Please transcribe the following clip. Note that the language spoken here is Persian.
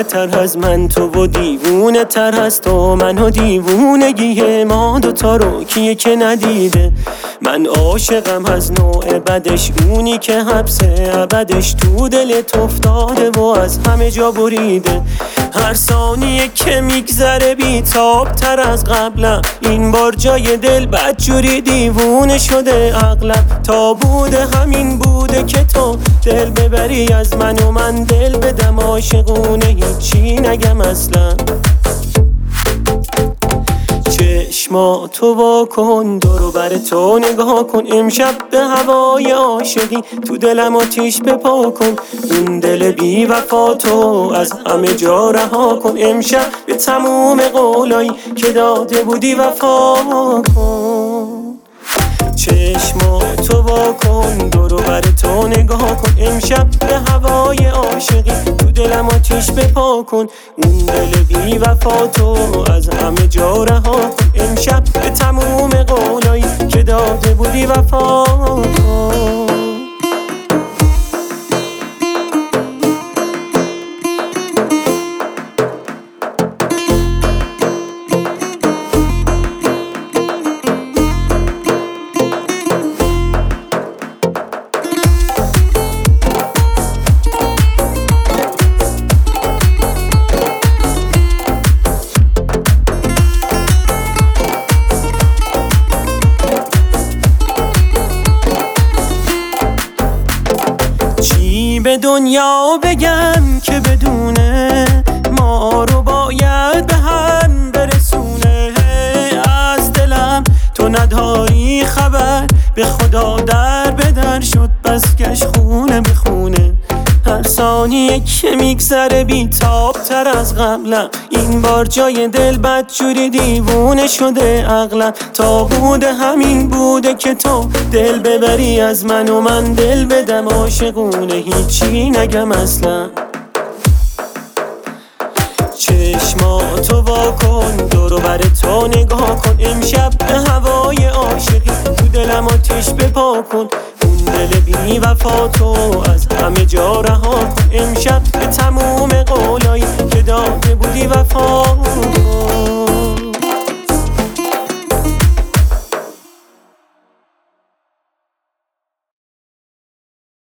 دیوونه تر از من تو و دیوونه تر از تو من و دیوونگی ما دوتا رو کیه که ندیده. من عاشقم از نوع بدش، اونی که حبس ابدش تو دلت افتاده و از همه جا بریده. هر ثانیه که میگذره بیتاب تر از قبلم، این بار جای دل بدجوری دیوونه شده عقلم. تا بوده همین بوده که تو دل ببری از من و من دل بدم عاشقونه هیچی نگم اصلا. چشماتو وا کن دورو بر تو نگاه کن، امشب به هوای عاشقی تو دلم آتیش بپا کن. اون دل بی وفا تو از همه جا رها کن، امشب به تموم قولایی که داده بودی وفا کن. چشماتو وا کن دورو بر تو نگاه کن، امشب به هوای عاشقی تو دلم آتیش بپا کن. اون دل بی وفا تو از همه جا رها کن، امشب به تموم قولایی که داده بودی وفا کن. به دنیا بگم که بدونه ما رو باید به هم برسونه. از دلم تو نداری خبر، به خدا در بدر شد بس کش خونه به خونه. هر ثانیه که میگذره بیتاب تر از قبلم، این بار جای دل بدجوری دیوونه شده عقلم. تا بوده همین بوده که تو دل ببری از من و من دل بدم عاشقونه هیچی نگم اصلا. چشماتو وا کن دورو بر تو نگاه کن، امشب به هوای عاشقی تو دلم آتیش بپا کن. اون دل بی وفا تو از همه جا رها کن، امشب به تموم قولایی که داده بودی وفا کن.